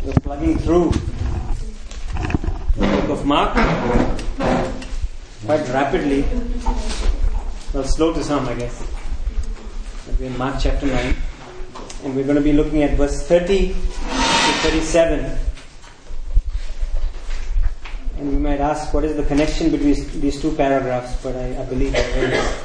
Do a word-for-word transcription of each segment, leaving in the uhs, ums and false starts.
We're plugging through the book of Mark quite rapidly. Well, slow to some, I guess. But we're in Mark chapter nine. And we're going to be looking at verse thirty to thirty-seven. And we might ask, what is the connection between these two paragraphs? But I, I believe there is.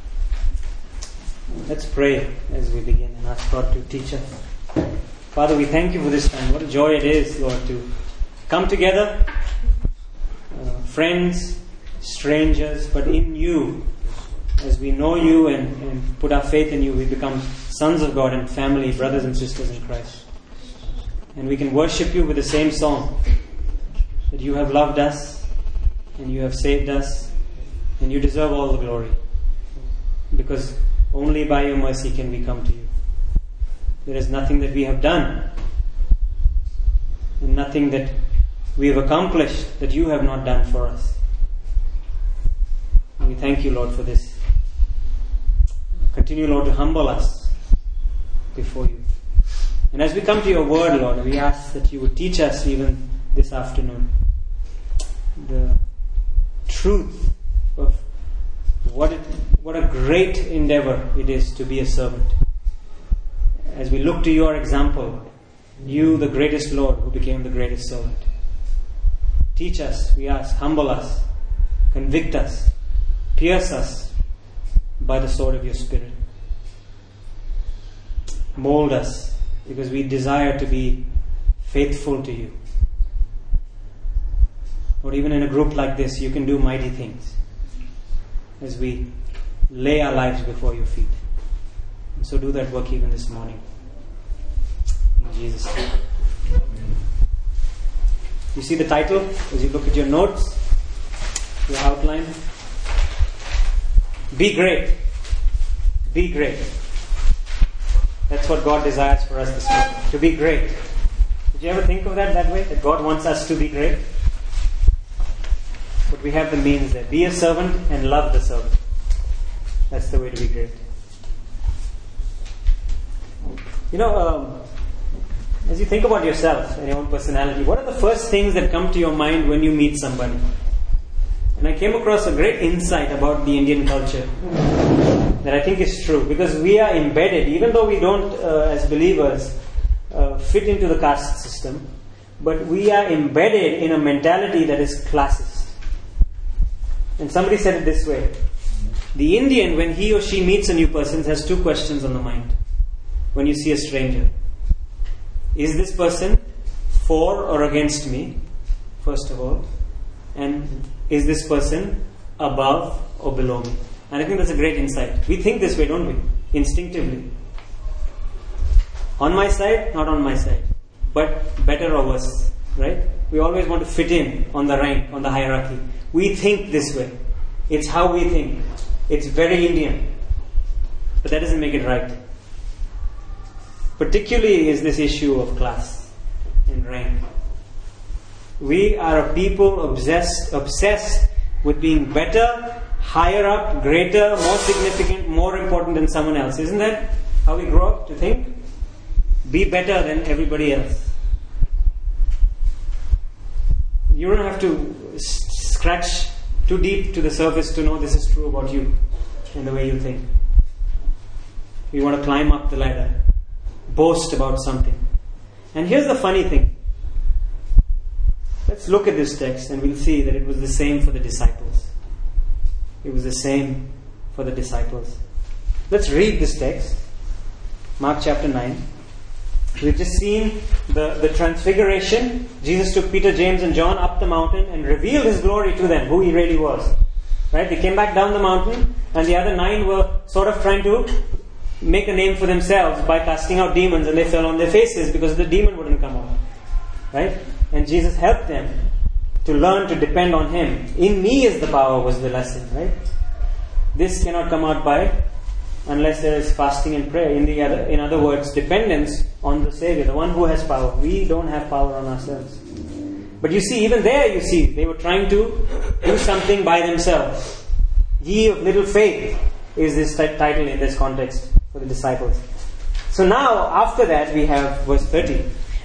Let's pray as we begin and ask God to teach us. Father, we thank you for this time. What a joy it is, Lord, to come together, uh, friends, strangers, but in you. As we know you and, and put our faith in you, we become sons of God and family, brothers and sisters in Christ. And we can worship you with the same song, that you have loved us and you have saved us and you deserve all the glory. Because only by your mercy can we come to you. There is nothing that we have done and nothing that we have accomplished that you have not done for us. And we thank you, Lord, for this. Continue, Lord, to humble us before you. And as we come to your word, Lord, we ask that you would teach us even this afternoon the truth of what it, what a great endeavor it is to be a servant. As we look to your example, you, the greatest Lord, who became the greatest servant. Teach us, we ask, humble us, convict us, pierce us by the sword of your Spirit. Mold us, because we desire to be faithful to you. Or even in a group like this, you can do mighty things as we lay our lives before your feet. And so do that work even this morning. In Jesus' name. You see the title as you look at your notes, your outline. Be great. Be great. That's what God desires for us this morning. To be great. Did you ever think of that that way? That God wants us to be great? But we have the means there. Be a servant and love the servant. That's the way to be great. You know, um, as you think about yourself and your own personality, what are the first things that come to your mind when you meet somebody? And I came across a great insight about the Indian culture that I think is true, because we are embedded, even though we don't, uh, as believers, uh, fit into the caste system, but we are embedded in a mentality that is classist. And somebody said it this way: the Indian, when he or she meets a new person, has two questions on the mind. When you see a stranger, is this person for or against me, first of all? And is this person above or below me? And I think that's a great insight. We think this way, don't we? Instinctively. On my side, not on my side. But better or worse, right? We always want to fit in on the rank, on the hierarchy. We think this way. It's how we think. It's very Indian. But that doesn't make it right. Particularly is this issue of class and rank. We are a people obsessed, obsessed with being better, higher up, greater, more significant, more important than someone else. Isn't that how we grow up to think? Be better than everybody else. You don't have to scratch too deep to the surface to know this is true about you and the way you think. You want to climb up the ladder, boast about something. And here's the funny thing. Let's look at this text and we'll see that it was the same for the disciples. It was the same for the disciples. Let's read this text. Mark chapter nine. We've just seen the, the transfiguration. Jesus took Peter, James and John up the mountain and revealed his glory to them, who he really was. Right? They came back down the mountain and the other nine were sort of trying to make a name for themselves by casting out demons, and they fell on their faces because the demon wouldn't come out. Right? And Jesus helped them to learn to depend on him. In me is the power was the lesson. Right? This cannot come out by unless there is fasting and prayer. In the other, in other words, dependence on the Savior, the one who has power. We don't have power on ourselves. But you see, even there, you see, they were trying to do something by themselves. Ye of little faith is this t- title in this context for the disciples. So now, after that, we have verse thirty.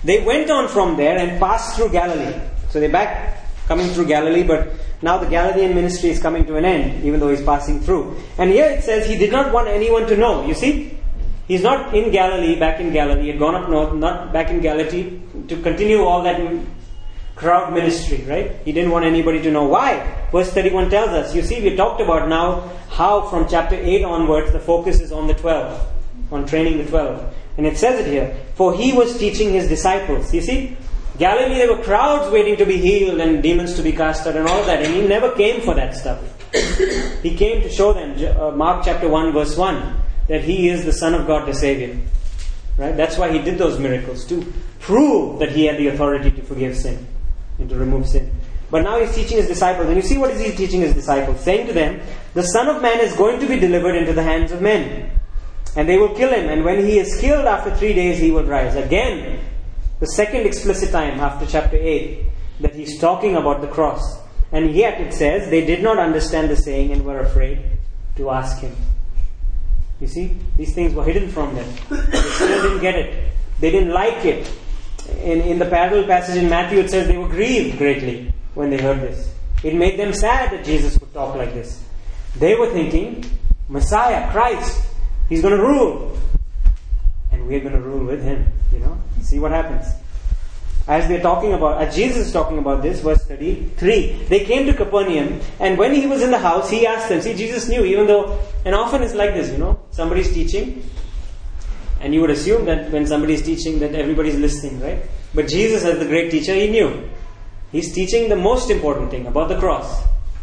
They went on from there and passed through Galilee. So they're back coming through Galilee, but now the Galilean ministry is coming to an end, even though he's passing through. And here it says he did not want anyone to know. You see? He's not in Galilee, back in Galilee. He had gone up north, not back in Galilee to continue all that crowd ministry, right? He didn't want anybody to know. Why? Verse thirty-one tells us. You see, we talked about now how from chapter eight onwards the focus is on the twelve, on training the twelve. And it says it here, for he was teaching his disciples. You see, Galilee, there were crowds waiting to be healed and demons to be cast out and all that. And he never came for that stuff. He came to show them, uh, Mark chapter one verse one, that he is the Son of God, the Savior. Right? That's why he did those miracles, to prove that he had the authority to forgive sin and to remove sin. But now he's teaching his disciples. And you see what is he teaching his disciples? Saying to them, the Son of Man is going to be delivered into the hands of men. And they will kill him. And when he is killed after three days, he will rise. Again, the second explicit time after chapter eight, that he's talking about the cross. And yet it says, they did not understand the saying and were afraid to ask him. You see, these things were hidden from them. They still didn't get it. They didn't like it. In, in the parallel passage in Matthew, it says they were grieved greatly when they heard this. It made them sad that Jesus would talk like this. They were thinking, Messiah, Christ, he's going to rule. And we're going to rule with him. You know, see what happens. As they're talking about, as Jesus is talking about this, verse thirty-three, they came to Capernaum, and when he was in the house, he asked them. See, Jesus knew, even though, and often it's like this, you know, somebody's teaching, and you would assume that when somebody's teaching that everybody's listening, right? But Jesus, as the great teacher, he knew. He's teaching the most important thing, about the cross.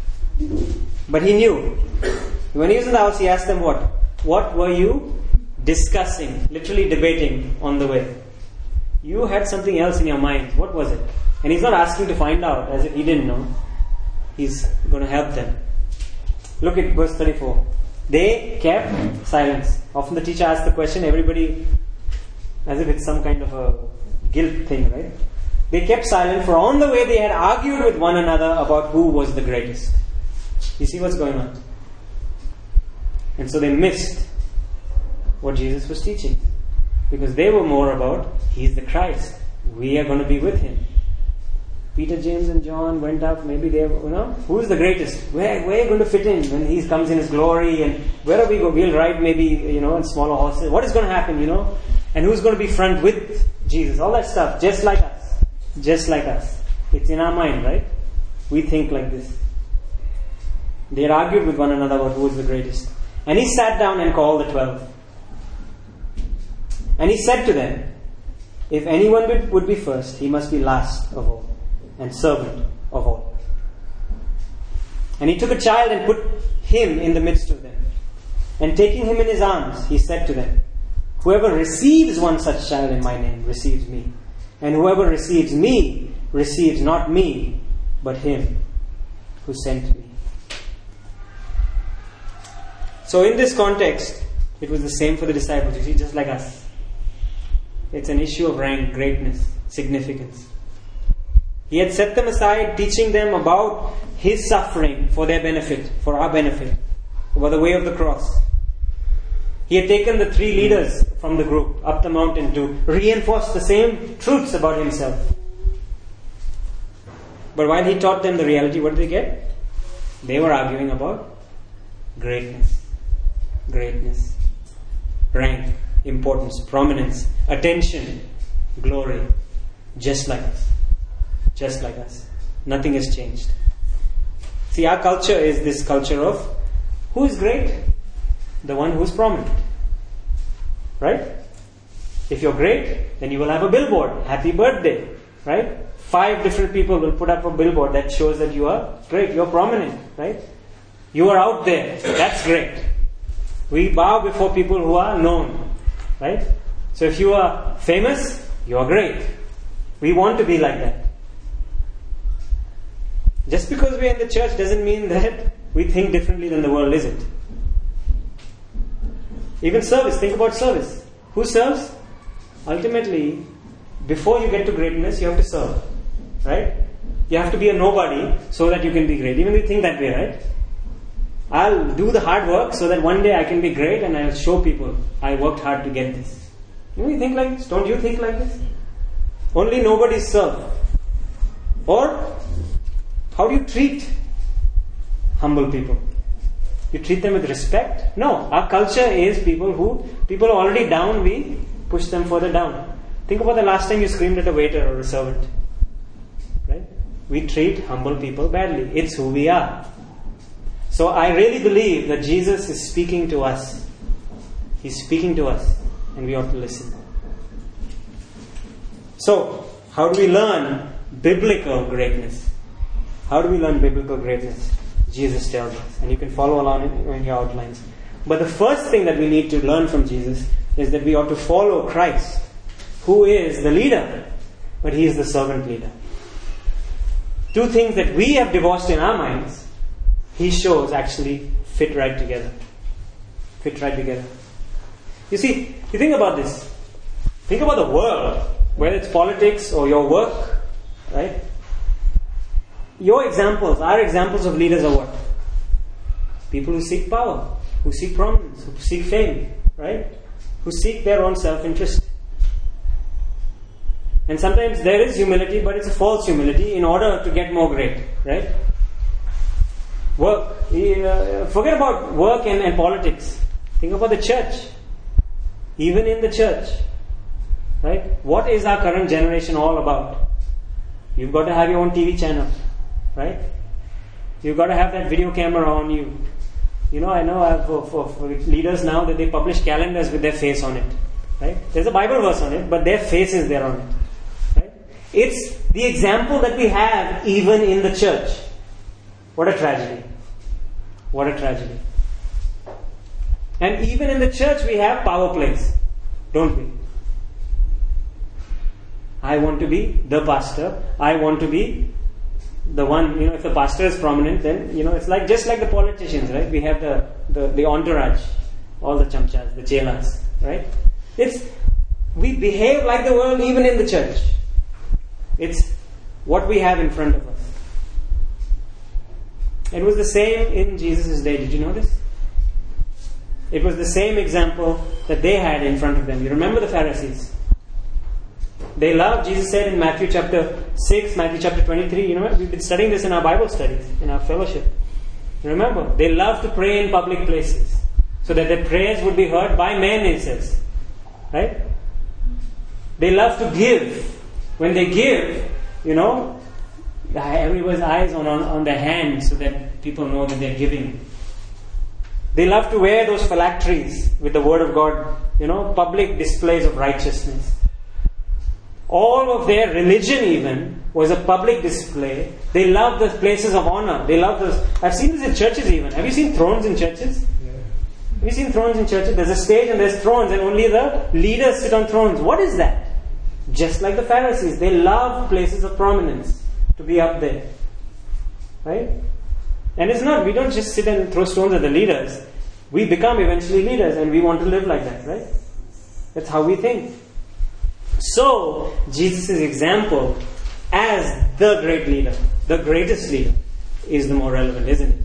But he knew. When he was in the house, he asked them what? What were you discussing, literally debating on the way? You had something else in your mind. What was it? And he's not asking to find out as if he didn't know. He's going to help them. Look at verse thirty-four. They kept silence. Often the teacher asks the question, everybody, as if it's some kind of a guilt thing, right? They kept silent, for on the way they had argued with one another about who was the greatest. You see what's going on? And so they missed what Jesus was teaching. Because they were more about, he's the Christ. We are going to be with him. Peter, James and John went up. Maybe they, you know, who's the greatest? Where, where are you going to fit in when he comes in his glory? And where are we going? We'll ride maybe, you know, in smaller horses. What is going to happen, you know? And who's going to be front with Jesus? All that stuff. Just like us. Just like us. It's in our mind, right? We think like this. They had argued with one another about who was the greatest. And he sat down and called the twelve. And he said to them, if anyone would, would be first, he must be last of all, and servant of all. And he took a child and put him in the midst of them. And taking him in his arms, he said to them, whoever receives one such child in my name receives me. And whoever receives me receives not me, but him who sent me. So in this context, it was the same for the disciples. You see, just like us. It's an issue of rank, greatness, significance. He had set them aside, teaching them about his suffering for their benefit, for our benefit, about the way of the cross. He had taken the three leaders from the group up the mountain to reinforce the same truths about himself. But while he taught them the reality, what did they get? They were arguing about greatness. Greatness. Rank. Importance, prominence, attention, glory, just like us. Just like us. Nothing has changed. See, our culture is this culture of who is great? The one who is prominent. Right? If you're great, then you will have a billboard. Happy birthday. Right? Five different people will put up a billboard that shows that you are great, you're prominent. Right? You are out there. That's great. We bow before people who are known. Right? So if you are famous, you are great. We want to be like that. Just because we are in the church doesn't mean that we think differently than the world, is it? Even service, think about service. Who serves? Ultimately, before you get to greatness, you have to serve. Right? You have to be a nobody so that you can be great. Even we think that way, right? I'll do the hard work so that one day I can be great and I'll show people I worked hard to get this. You know, you think like this? Don't you think like this? Only nobody serve. Or how do you treat humble people? You treat them with respect? No. Our culture is people who, people are already down, we push them further down. Think about the last time you screamed at a waiter or a servant. Right? We treat humble people badly. It's who we are. So I really believe that Jesus is speaking to us. He's speaking to us, and we ought to listen. So, how do we learn biblical greatness? How do we learn biblical greatness? Jesus tells us, and you can follow along in, in your outlines. But the first thing that we need to learn from Jesus is that we ought to follow Christ, who is the leader, but He is the servant leader. Two things that we have divorced in our minds, He shows actually fit right together. Fit right together. You see, you think about this. Think about the world, whether it's politics or your work, right? Your examples, our examples of leaders are what? People who seek power, who seek prominence, who seek fame, right? Who seek their own self-interest. And sometimes there is humility, but it's a false humility in order to get more great, right? Work. Uh, forget about work and, and politics. Think about the church. Even in the church, right? What is our current generation all about? You've got to have your own T V channel, right? You've got to have that video camera on you. You know, I know I have for, for, for leaders now that they publish calendars with their face on it, right? There's a Bible verse on it, but their face is there on it, right? It's the example that we have even in the church. What a tragedy. What a tragedy. And even in the church we have power plays, don't we? I want to be the pastor. I want to be the one, you know, if the pastor is prominent, then, you know, it's like, just like the politicians, right? We have the, the, the entourage, all the chamchas, the chelas, right? It's, we behave like the world even in the church. It's what we have in front of us. It was the same in Jesus' day. Did you notice? It was the same example that they had in front of them. You remember the Pharisees? They loved, Jesus said in Matthew chapter six, Matthew chapter twenty-three, you know, we've been studying this in our Bible studies, in our fellowship. Remember, they loved to pray in public places so that their prayers would be heard by men, it says. Right? They love to give. When they give, you know, everyone's eyes on, on, on their hands so that people know that they're giving. They love to wear those phylacteries with the Word of God, you know, public displays of righteousness. All of their religion even was a public display. They love the places of honor. They love those. I've seen this in churches even. Have you seen thrones in churches? Yeah. Have you seen thrones in churches? There's a stage and there's thrones and only the leaders sit on thrones. What is that? Just like the Pharisees. They love places of prominence, to be up there. Right? And it's not, we don't just sit and throw stones at the leaders. We become eventually leaders and we want to live like that, right? That's how we think. So, Jesus' example as the great leader, the greatest leader, is the more relevant, isn't it?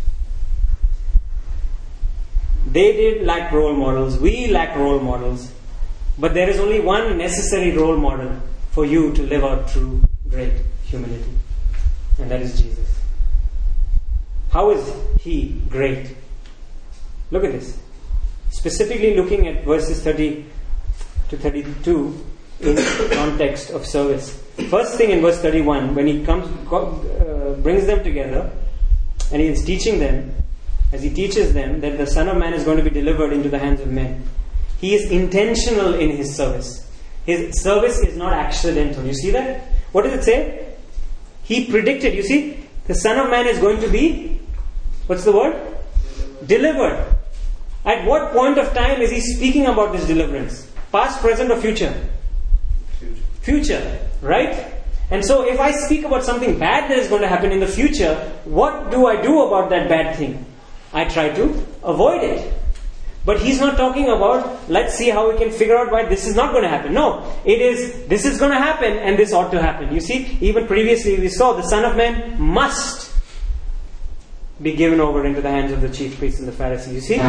They did lack role models. We lack role models. But there is only one necessary role model for you to live out true, great humility. And that is Jesus. How is He great? Look at this. Specifically looking at verses thirty to thirty-two in context of service. First thing in verse thirty-one, when He comes, uh, brings them together and He is teaching them, as He teaches them that the Son of Man is going to be delivered into the hands of men. He is intentional in His service. His service is not accidental. You see that? What does it say? He predicted. You see, the Son of Man is going to be, what's the word? Delivered. At what point of time is He speaking about this deliverance? Past, present or future? Future. Future, right? And so if I speak about something bad that is going to happen in the future, what do I do about that bad thing? I try to avoid it. But He's not talking about, let's see how we can figure out why this is not going to happen. No, it is, this is going to happen and this ought to happen. You see, even previously we saw the Son of Man must be given over into the hands of the chief priests and the Pharisees. You see,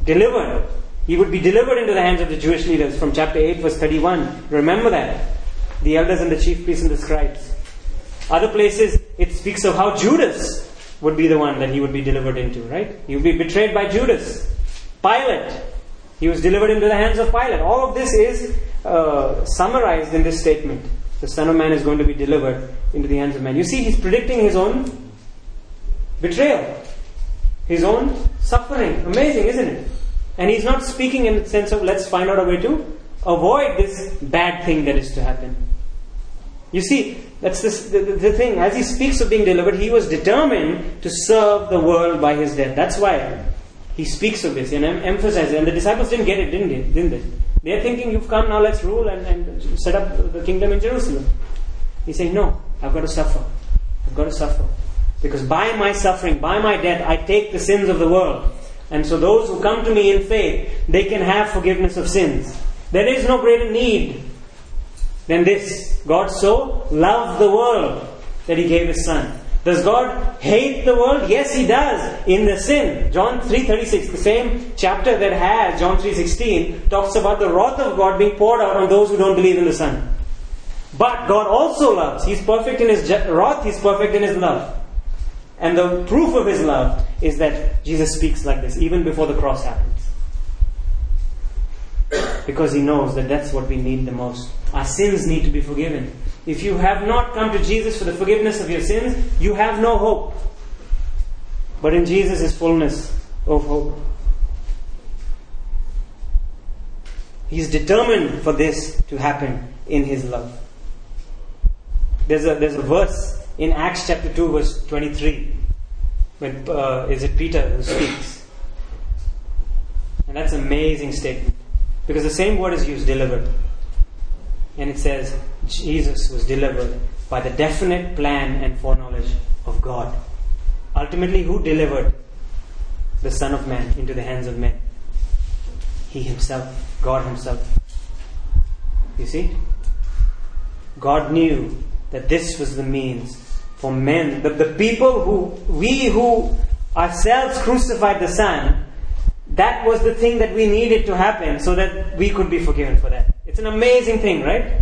delivered. He would be delivered into the hands of the Jewish leaders from chapter eight verse thirty-one. Remember that. the elders and the chief priests and the scribes. Other places, it speaks of how Judas would be the one that he would be delivered into, right? He would be betrayed by Judas. Pilate, he was delivered into the hands of Pilate. All of this is uh, summarized in this statement. The Son of Man is going to be delivered into the hands of men. You see, he's predicting his own betrayal, his own suffering. Amazing, isn't it? And he's not speaking in the sense of let's find out a way to avoid this bad thing that is to happen. You see, that's this, the, the thing. As he speaks of being delivered, he was determined to serve the world by his death. That's why he speaks of this and em- emphasizes it. And the disciples didn't get it, didn't they? Didn't they? They're thinking, you've come now, let's rule and, and set up the kingdom in Jerusalem. He's saying, no, I've got to suffer. I've got to suffer. Because by my suffering, by my death, I take the sins of the world. And so those who come to me in faith, they can have forgiveness of sins. There is no greater need than this. God so loved the world that He gave His Son. Does God hate the world? Yes, He does, in the sin. John three thirty-six, the same chapter that has John three sixteen, talks about the wrath of God being poured out on those who don't believe in the Son. But God also loves. He's perfect in His wrath, He's perfect in His love. And the proof of His love is that Jesus speaks like this, even before the cross happens. Because He knows that that's what we need the most. Our sins need to be forgiven. If you have not come to Jesus for the forgiveness of your sins, you have no hope. But in Jesus is fullness of hope. He's determined for this to happen in His love. There's a, there's a verse in Acts chapter two verse twenty-three. When, uh, is it Peter who speaks? And that's an amazing statement. Because the same word is used, delivered. And it says, Jesus was delivered by the definite plan and foreknowledge of God. Ultimately, who delivered the Son of Man into the hands of men? He Himself, God Himself. You see? God knew that this was the means for men, the, the people who, we who ourselves crucified the Son, that was the thing that we needed to happen so that we could be forgiven for that. It's an amazing thing, right?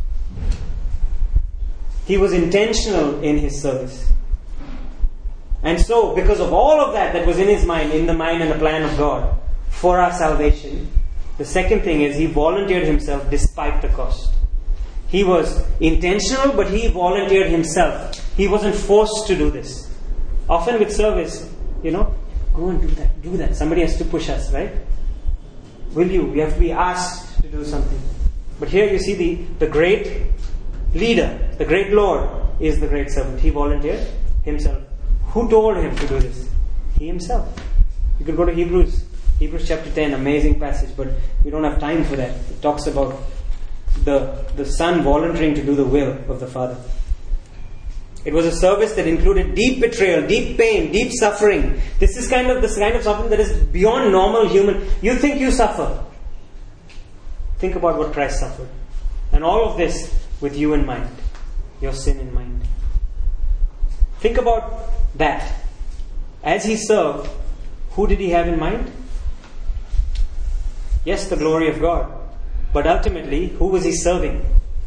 He was intentional in His service. And so, because of all of that that was in His mind, in the mind and the plan of God for our salvation, the second thing is He volunteered Himself despite the cost. He was intentional, but He volunteered Himself. He wasn't forced to do this. Often with service, you know, go and do that, do that. Somebody has to push us, right? Will you? We have to be asked to do something. But here you see the, the great leader, the great Lord is the great servant. He volunteered Himself. Who told Him to do this? He Himself. You could go to Hebrews, Hebrews chapter ten, amazing passage, but we don't have time for that. It talks about the, the Son volunteering to do the will of the Father. It was a service that included deep betrayal, deep pain, deep suffering. This is kind of this kind of suffering that is beyond normal human. You think you suffer. Think about what Christ suffered. And all of this with you in mind. Your sin in mind. Think about that. As He served, who did He have in mind? Yes, the glory of God. But ultimately, who was He serving?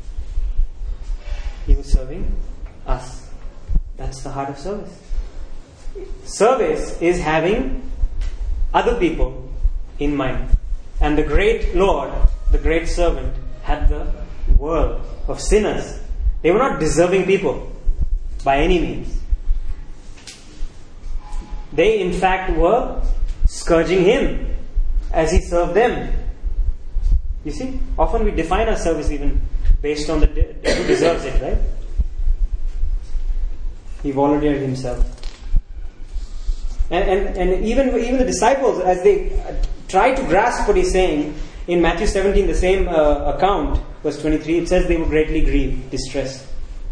He was serving us. That's the heart of service. Service is having other people in mind. And the great Lord, the great servant, had the world of sinners. They were not deserving people by any means. They in fact were scourging Him as He served them. You see, often we define our service even based on the de- who deserves it, right? He volunteered Himself. And, and, and even, even the disciples, as they try to grasp what He's saying, in Matthew seventeen, the same uh, account, verse twenty-three, it says they were greatly grieved, distressed.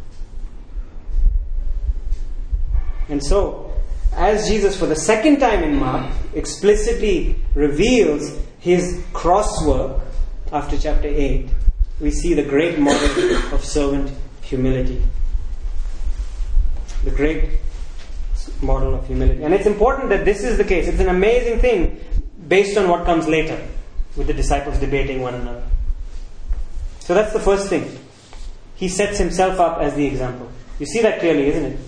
And so, as Jesus for the second time in Mark explicitly reveals His cross work after chapter eight, we see the great model of servant humility. The great model of humility. And it's important that this is the case. It's an amazing thing based on what comes later with the disciples debating one another. So that's the first thing. he sets himself up as the example. You see that clearly, isn't it?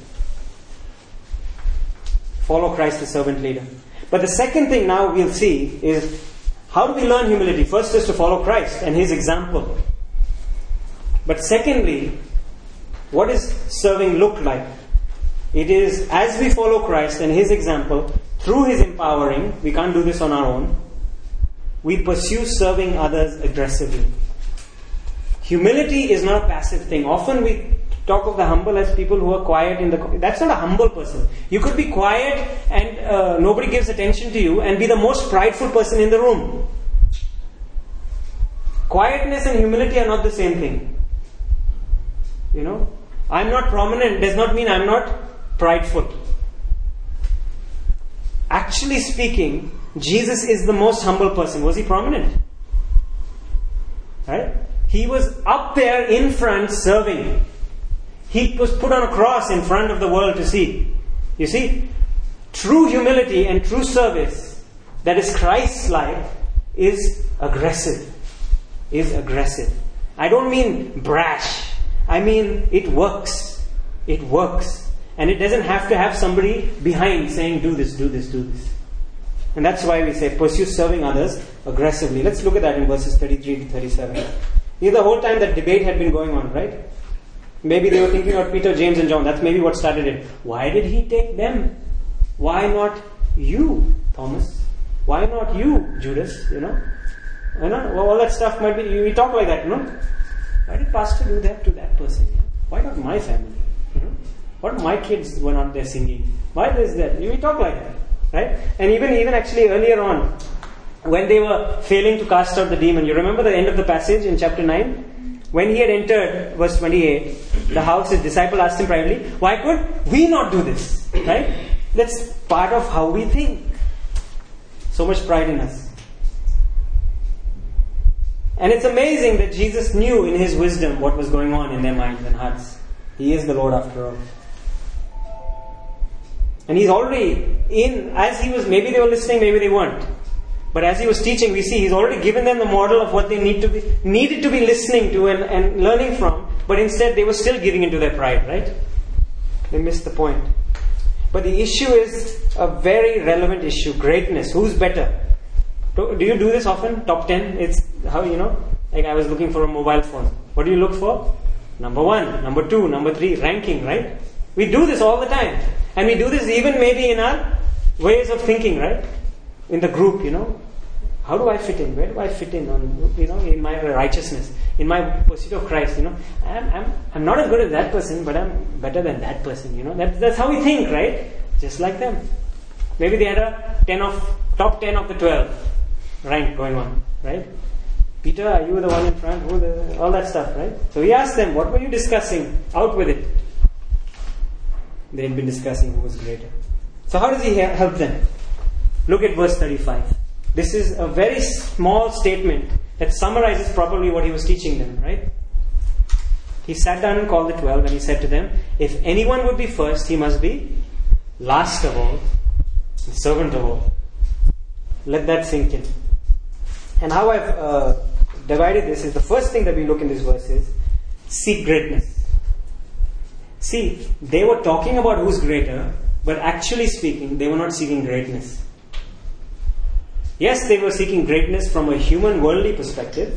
Follow Christ, the servant leader. But the second thing now we'll see is, how do we learn humility? First is to follow Christ and His example. But secondly, what does serving look like? It is as we follow Christ and His example, through His empowering, we can't do this on our own, we pursue serving others aggressively. Humility is not a passive thing. Often we talk of the humble as people who are quiet in the... That's not a humble person. You could be quiet and uh, nobody gives attention to you and be the most prideful person in the room. Quietness and humility are not the same thing. You know, I'm not prominent does not mean I'm not prideful. Actually speaking, Jesus is the most humble person. Was He prominent? Right? He was up there in front serving. He was put on a cross in front of the world to see. You see, true humility and true service that is Christ-like is aggressive. Is aggressive. I don't mean brash. I mean it works. It works. And it doesn't have to have somebody behind saying, do this, do this, do this. And that's why we say, pursue serving others aggressively. Let's look at that in verses thirty-three to thirty-seven. Here the whole time that debate had been going on, right? Maybe they were thinking about Peter, James and John. That's maybe what started it. Why did He take them? Why not you, Thomas? Why not you, Judas? You know? You know, all that stuff might be, we talk like that, you know? Why did Pastor do that to that person? Why not my family? You know? What my kids were not there singing? Why is that? We talk like that, right? And even even actually earlier on, when they were failing to cast out the demon, you remember the end of the passage in chapter nine? When he had entered, verse twenty-eight, the house, his disciple asked him privately, why could we not do this? Right? That's part of how we think. So much pride in us. And it's amazing that Jesus knew in His wisdom what was going on in their minds and hearts. He is the Lord after all. And He's already in, as He was, maybe they were listening, maybe they weren't. But as He was teaching, we see He's already given them the model of what they need to be, needed to be listening to and, and learning from. But instead they were still giving into their pride, right? They missed the point. But the issue is a very relevant issue. Greatness. Who's better? Do, do you do this often? Top ten? It's how, you know, like I was looking for a mobile phone. What do you look for? Number one, number two, number three, ranking, right? We do this all the time. And we do this even maybe in our ways of thinking, right? In the group, you know. How do I fit in? Where do I fit in on, you know, in my righteousness, in my pursuit of Christ, you know? I'm, I'm, I'm not as good as that person, but I'm better than that person, you know? That, that's how we think, right? Just like them. Maybe they had a ten of, top ten of the twelve rank going on, right? Peter, are you the one in front? Who the, all that stuff, right? So he asked them, what were you discussing? Out with it. They had been discussing who was greater. So how does he help them? Look at verse thirty-five. This is a very small statement that summarizes properly what he was teaching them, right? He sat down and called the twelve and he said to them, if anyone would be first, he must be last of all, and servant of all. Let that sink in. And how I've uh, divided this is, the first thing that we look in this verse is, seek greatness. See, they were talking about who's greater, but actually speaking, they were not seeking greatness. Yes, they were seeking greatness from a human worldly perspective,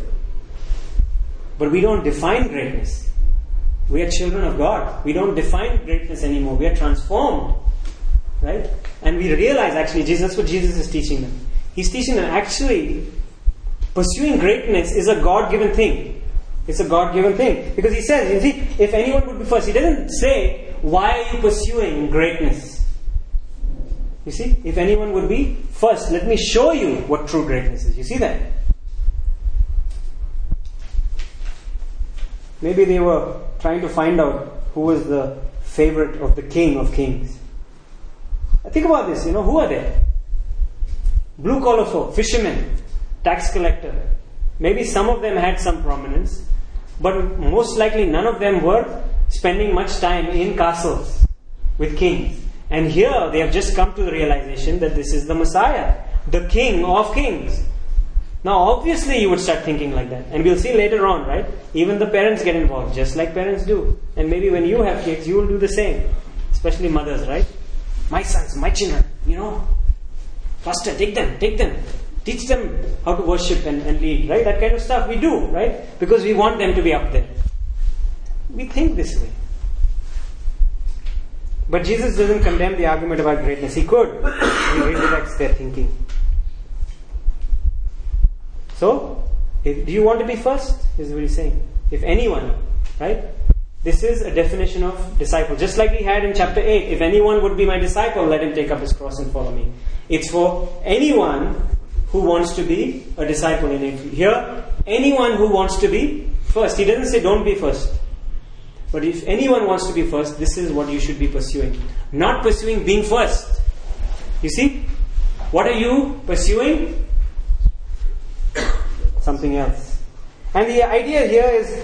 but we don't define greatness. We are children of God. We don't define greatness anymore. We are transformed. Right? And we realize actually, Jesus, that's what Jesus is teaching them. He's teaching them actually, pursuing greatness is a God-given thing. It's a God-given thing. Because he says, you see, if anyone would be first, he doesn't say, why are you pursuing greatness? You see, if anyone would be first, let me show you what true greatness is. You see that? Maybe they were trying to find out who was the favorite of the King of Kings. Think about this, you know, who are they? Blue collar folk, fishermen, tax collector. Maybe some of them had some prominence, but most likely none of them were spending much time in castles with kings. And here they have just come to the realization that this is the Messiah, the King of Kings. Now obviously you would start thinking like that. And we'll see later on, right? Even the parents get involved, just like parents do. And maybe when you have kids, you will do the same. Especially mothers, right? My sons, my children, you know. Faster, take them, take them. Teach them how to worship and, and lead, right? That kind of stuff we do, right? Because we want them to be up there. We think this way. But Jesus doesn't condemn the argument about greatness. He could. He redirects their thinking. So, if, do you want to be first? This is what he's saying. If anyone, right? This is a definition of disciple. Just like he had in chapter eight. If anyone would be my disciple, let him take up his cross and follow me. It's for anyone who wants to be a disciple. In here, anyone who wants to be first. He doesn't say don't be first. But if anyone wants to be first, this is what you should be pursuing. Not pursuing being first. You see? What are you pursuing? Something else. And the idea here is,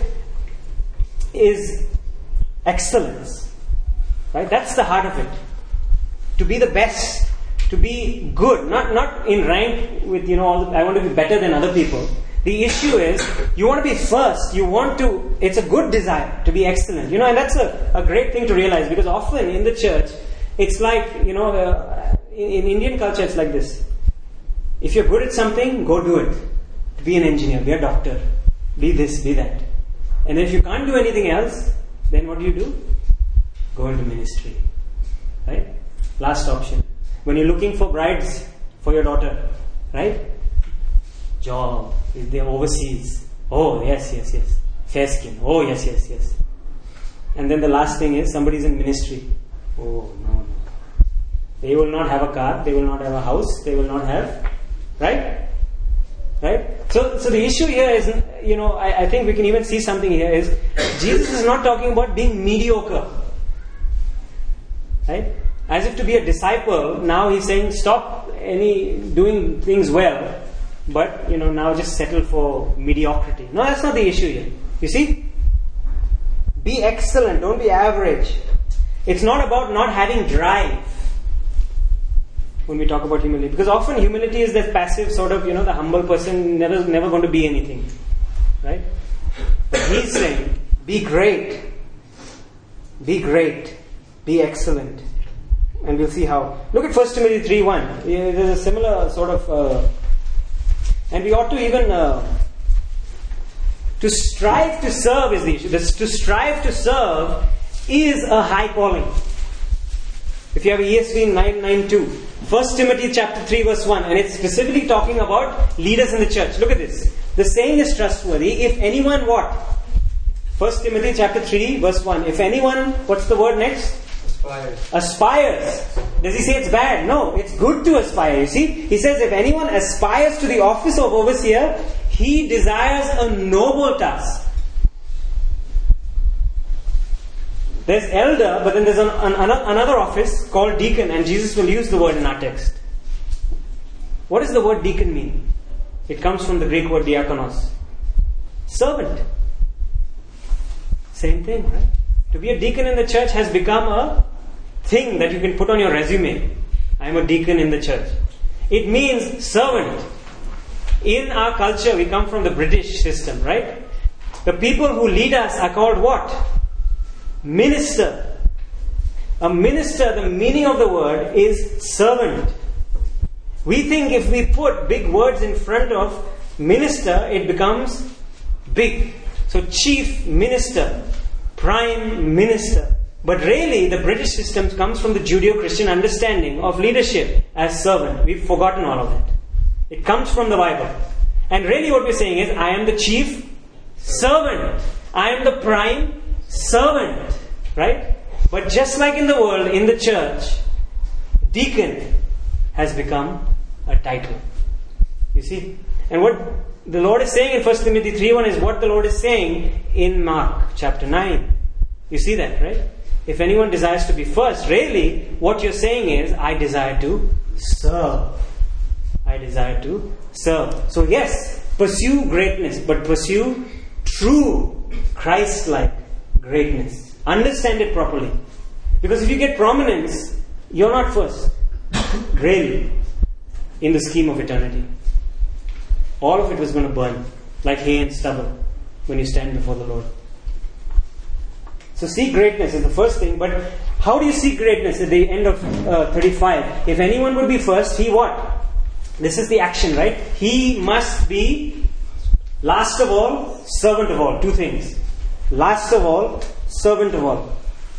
is excellence. Right? That's the heart of it. To be the best. To be good. Not, not in rank with, you know, all the, I want to be better than other people. The issue is, you want to be first, you want to, it's a good desire to be excellent. You know, and that's a, a great thing to realize, because often in the church, it's like, you know, uh, in, in Indian culture it's like this. If you're good at something, go do it. Be an engineer, be a doctor, be this, be that. And if you can't do anything else, then what do you do? Go into ministry. Right? Last option. When you're looking for brides for your daughter, right? Job, if they're overseas, oh yes, yes, yes. Fair skin, oh yes, yes, yes. And then the last thing is somebody's in ministry. Oh no, no. They will not have a car, they will not have a house, they will not have, right? Right? So, so the issue here is, you know, I, I think we can even see something here is, Jesus is not talking about being mediocre. Right? As if to be a disciple, now he's saying stop any doing things well. But, you know, now just settle for mediocrity. No, that's not the issue here. You see? Be excellent, don't be average. It's not about not having drive when we talk about humility. Because often humility is that passive sort of, you know, the humble person never never going to be anything. Right? But he's saying, be great. Be great. Be excellent. And we'll see how. Look at First Timothy three one. There's a similar sort of... Uh, And we ought to even, uh, to strive to serve is the issue. This, to strive to serve is a high calling. If you have E S V nine ninety-two, First Timothy chapter three verse one, and it's specifically talking about leaders in the church. Look at this. The saying is trustworthy. If anyone what? First Timothy chapter three verse one. If anyone, what's the word next? Aspires. Aspires. Does he say it's bad? No, it's good to aspire. You see, he says if anyone aspires to the office of overseer, he desires a noble task. There's elder, but then there's an, an, another office called deacon, and Jesus will use the word in our text. What does the word deacon mean? It comes from the Greek word diakonos. Servant. Same thing, right? To be a deacon in the church has become a thing that you can put on your resume. I am a deacon in the church. It means servant. In our culture, we come from the British system, right? The people who lead us are called what? Minister. A minister, the meaning of the word is servant. We think if we put big words in front of minister, it becomes big. So chief minister, prime minister. But really, the British system comes from the Judeo-Christian understanding of leadership as servant. We've forgotten all of that. It comes from the Bible. And really what we're saying is, I am the chief servant. I am the prime servant. Right? But just like in the world, in the church, deacon has become a title. You see? And what the Lord is saying in First Timothy three one is what the Lord is saying in Mark chapter nine. You see that, right? If anyone desires to be first, really, what you're saying is, I desire to serve. I desire to serve. So yes, pursue greatness, but pursue true Christ-like greatness. Understand it properly. Because if you get prominence, you're not first. Really. In the scheme of eternity. all of it was going to burn like hay and stubble when you stand before the Lord. So seek greatness is the first thing, but how do you seek greatness at the end of uh, thirty-five? If anyone would be first, he what? This is the action, right? He must be last of all, servant of all. Two things. Last of all, servant of all.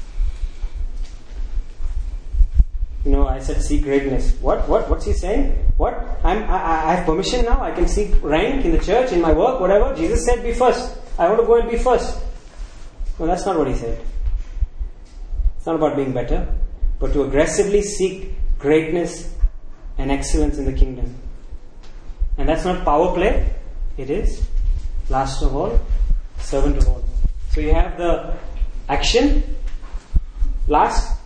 You know, I said seek greatness. What? What? What's he saying? What? I'm, I, I have permission now. I can seek rank in the church, in my work, whatever. Jesus said be first. I want to go and be first. No, that's not what he said. It's not about being better, but to aggressively seek greatness and excellence in the kingdom. And that's not power play. It is last of all, servant of all. So you have the action, last,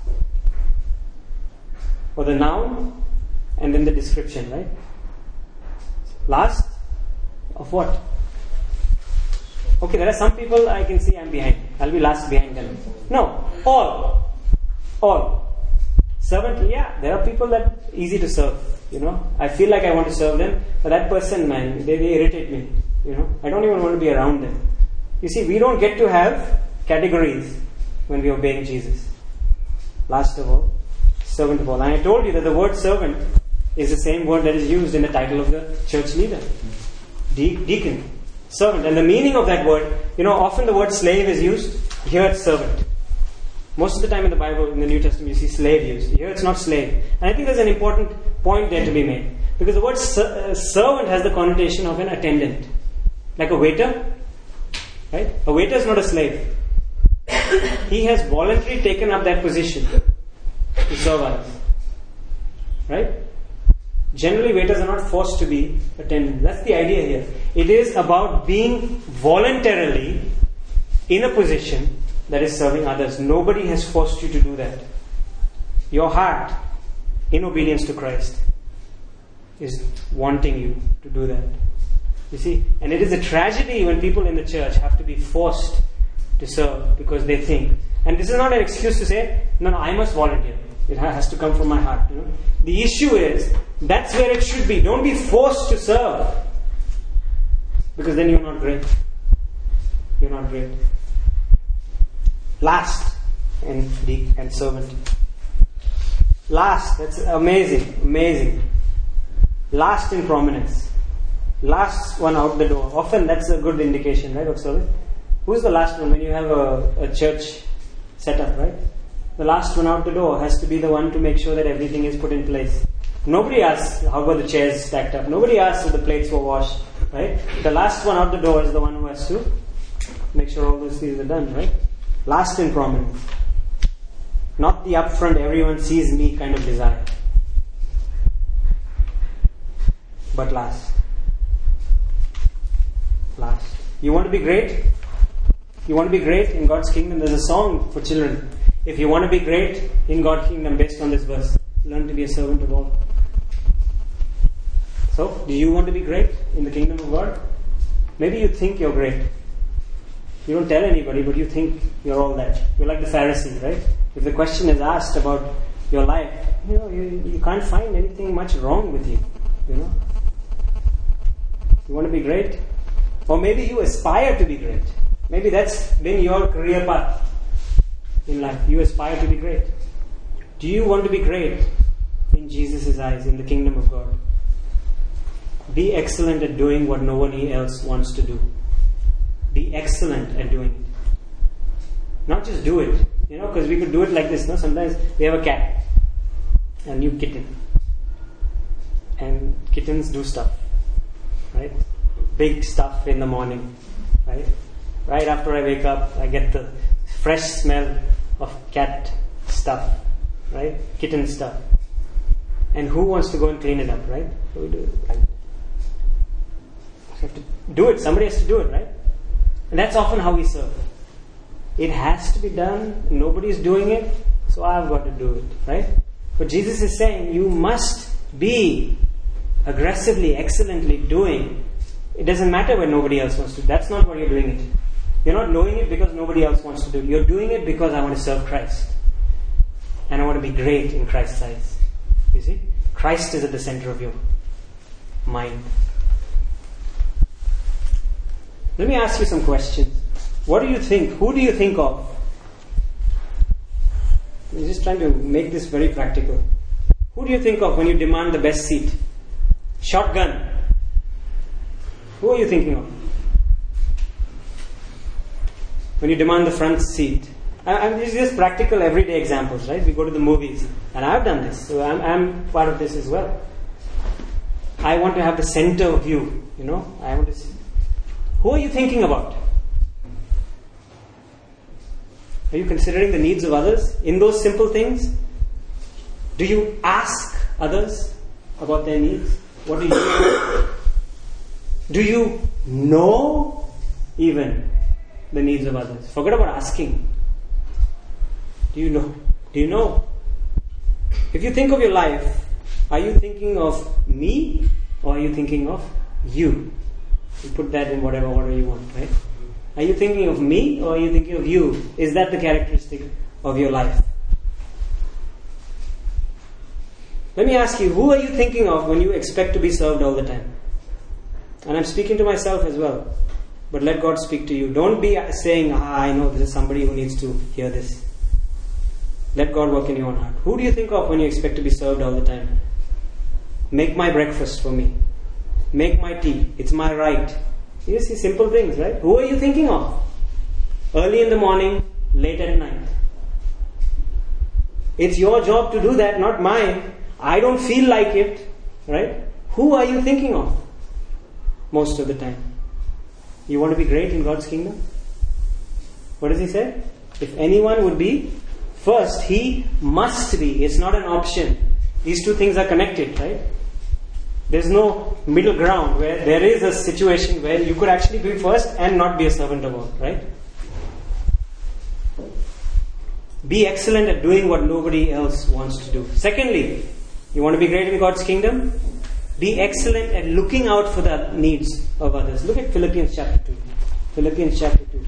or the noun, and then the description, right? Last of what? Okay, there are some people I can see I'm behind. I'll be last behind them. No, all. All. Servant, yeah, there are people that easy to serve. You know, I feel like I want to serve them, but that person, man, they, they irritate me. You know, I don't even want to be around them. You see, we don't get to have categories when we are obeying Jesus. Last of all, servant of all. And I told you that the word servant is the same word that is used in the title of the church leader. De- deacon. Servant. And the meaning of that word, you know, often the word slave is used. Here it's servant. Most of the time in the Bible, in the New Testament, you see slave used. Here it's not slave. And I think there's an important point there to be made. Because the word ser- uh, servant has the connotation of an attendant. Like a waiter. Right? A waiter is not a slave. He has voluntarily taken up that position to serve others. Right? Generally, waiters are not forced to be attendants. That's the idea here. It is about being voluntarily in a position that is serving others. Nobody has forced you to do that. Your heart, in obedience to Christ, is wanting you to do that. You see? And it is a tragedy when people in the church have to be forced to serve because they think. And this is not an excuse to say, no, no, I must volunteer. It has to come from my heart. You know? The issue is, that's where it should be. Don't be forced to serve. Because then you're not great. You're not great. Last and deep and servant. Last, that's amazing, amazing. Last in prominence. Last one out the door. Often that's a good indication, right, of service. Who's the last one when you have a, a church set up, right? The last one out the door has to be the one to make sure that everything is put in place. Nobody asks how were the chairs stacked up. Nobody asks if the plates were washed, right? The last one out the door is the one who has to make sure all those things are done, right? Last in prominence. Not the upfront, everyone sees me kind of desire. But last. Last. You want to be great? You want to be great in God's kingdom? There's a song for children. If you want to be great in God's kingdom based on this verse, learn to be a servant of all. So, do you want to be great in the kingdom of God? Maybe you think you're great. You don't tell anybody, but you think you're all that. You're like the Pharisee, right? If the question is asked about your life, you know, you, you can't find anything much wrong with you. You know? You want to be great? Or maybe you aspire to be great. Maybe that's been your career path in life. You aspire to be great. Do you want to be great in Jesus' eyes, in the kingdom of God? Be excellent at doing what nobody else wants to do. Be excellent at doing it. Not just do it. You know, because we could do it like this. No? Sometimes we have a cat. A new kitten. And kittens do stuff. Right? Big stuff in the morning. Right? Right after I wake up, I get the fresh smell of cat stuff. Right? Kitten stuff. And who wants to go and clean it up, right? So we do it. Like, you have to do it. Somebody has to do it, right? And that's often how we serve. It has to be done. Nobody's doing it. So I've got to do it, right? But Jesus is saying you must be aggressively, excellently doing. It doesn't matter when nobody else wants to. That's not why you're doing it. You're not doing it because nobody else wants to do it. You're doing it because I want to serve Christ. And I want to be great in Christ's eyes. You see? Christ is at the center of your mind. Let me ask you some questions. What do you think? Who do you think of? I'm just trying to make this very practical. Who do you think of when you demand the best seat? Shotgun. Who are you thinking of? When you demand the front seat. I'm these are just practical everyday examples, right? We go to the movies, and I've done this, so I'm, I'm part of this as well. I want to have the center view, you know. I want to see. Who are you thinking about? Are you considering the needs of others in those simple things? Do you ask others about their needs? What do you do? Do you know even the needs of others? Forget about asking. Do you know? Do you know? If you think of your life, are you thinking of me or are you thinking of you? You put that in whatever order you want, right? Are you thinking of me or are you thinking of you? Is that the characteristic of your life? Let me ask you, who are you thinking of when you expect to be served all the time? And I'm speaking to myself as well. But let God speak to you. Don't be saying, ah, I know this is somebody who needs to hear this. Let God work in your own heart. Who do you think of when you expect to be served all the time? Make my breakfast for me. Make my tea. It's my right. You see simple things, right? Who are you thinking of? Early in the morning, late at night. It's your job to do that, not mine. I don't feel like it, right? Who are you thinking of most of the time? You want to be great in God's kingdom? What does he say? If anyone would be first, he must be. It's not an option. These two things are connected, right? There's no middle ground where there is a situation where you could actually be first and not be a servant of all, right? Be excellent at doing what nobody else wants to do. Secondly, you want to be great in God's kingdom? Be excellent at looking out for the needs of others. Look at Philippians chapter two. Philippians chapter two.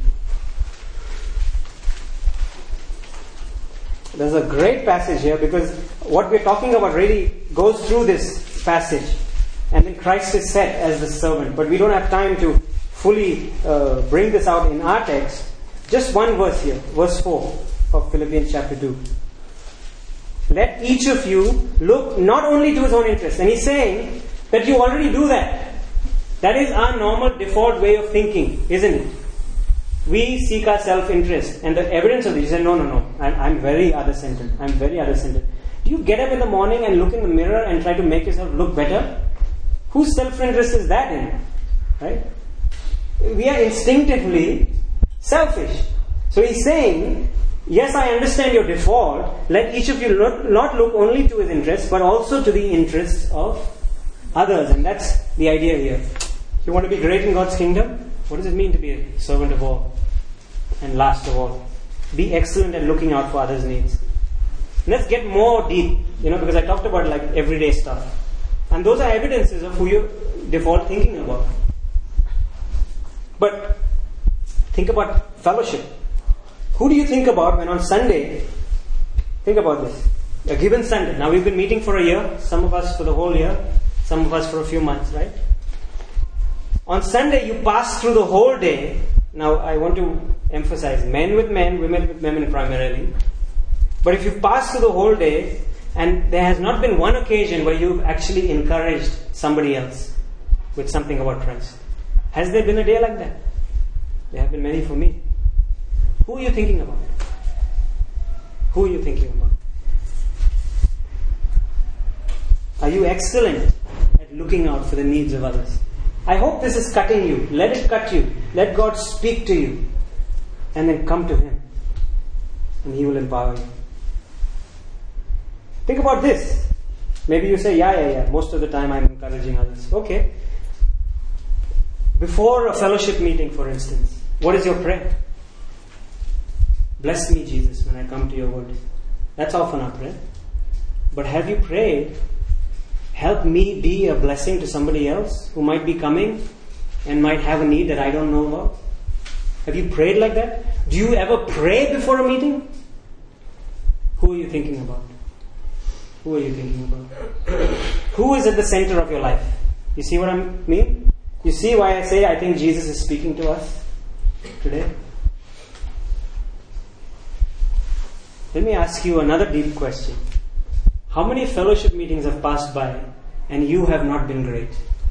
There's a great passage here because what we're talking about really goes through this passage. And then Christ is set as the servant. But we don't have time to fully uh, bring this out in our text. Just one verse here. Verse four of Philippians chapter two. Let each of you look not only to his own interest. And he's saying that you already do that. That is our normal default way of thinking, isn't it? We seek our self-interest. And the evidence of this, you say, no, no, no. I'm, I'm very other-centered. I'm very other-centered. Do you get up in the morning and look in the mirror and try to make yourself look better? Whose self-interest is that in? Right? We are instinctively selfish. So he's saying, yes, I understand your default. Let each of you look, not look only to his interests, but also to the interests of others. And that's the idea here. You want to be great in God's kingdom? What does it mean to be a servant of all? And last of all, be excellent at looking out for others' needs. Let's get more deep, you know, because I talked about like everyday stuff. And those are evidences of who you're default thinking about. But think about fellowship. Who do you think about when on Sunday, think about this, a given Sunday. Now we've been meeting for a year, some of us for the whole year, some of us for a few months, right? On Sunday you pass through the whole day. Now I want to emphasize men with men, women with women primarily. But if you pass through the whole day and there has not been one occasion where you've actually encouraged somebody else with something about Christ. Has there been a day like that? There have been many for me. Who are you thinking about? Who are you thinking about? Are you excellent at looking out for the needs of others? I hope this is cutting you. Let it cut you. Let God speak to you. And then come to Him. And He will empower you. Think about this. Maybe you say, yeah, yeah, yeah. Most of the time I'm encouraging others. Okay. Before a fellowship meeting, for instance, what is your prayer? Bless me, Jesus, when I come to your word. That's often our prayer. But have you prayed, help me be a blessing to somebody else who might be coming and might have a need that I don't know about? Have you prayed like that? Do you ever pray before a meeting? Who are you thinking about? Who are you thinking about? Who is at the center of your life? You see what I mean? You see why I say I think Jesus is speaking to us today? Let me ask you another deep question. How many fellowship meetings have passed by and you have not been great?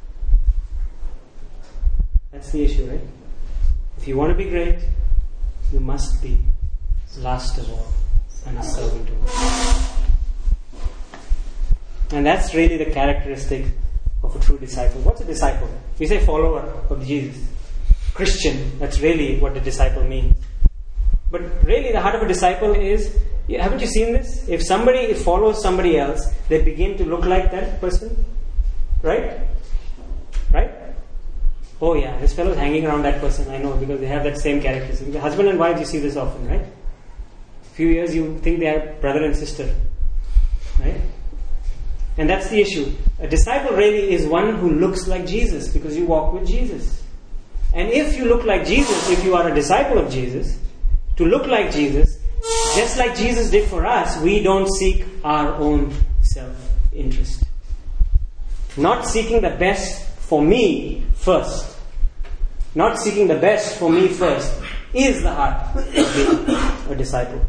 That's the issue, right? If you want to be great, you must be last of all and a servant of all. And that's really the characteristic of a true disciple. What's a disciple? We say follower of Jesus. Christian, that's really what a disciple means. But really the heart of a disciple is, haven't you seen this? If somebody follows somebody else, they begin to look like that person. Right? Right? Oh yeah, this fellow is hanging around that person. I know, because they have that same characteristic. The husband and wife, you see this often, right? A few years you think they are brother and sister. Right? And that's the issue. A disciple really is one who looks like Jesus, because you walk with Jesus. And if you look like Jesus, if you are a disciple of Jesus, to look like Jesus, just like Jesus did for us, we don't seek our own self-interest. Not seeking the best for me first. Not seeking the best for me first is the heart of being a disciple.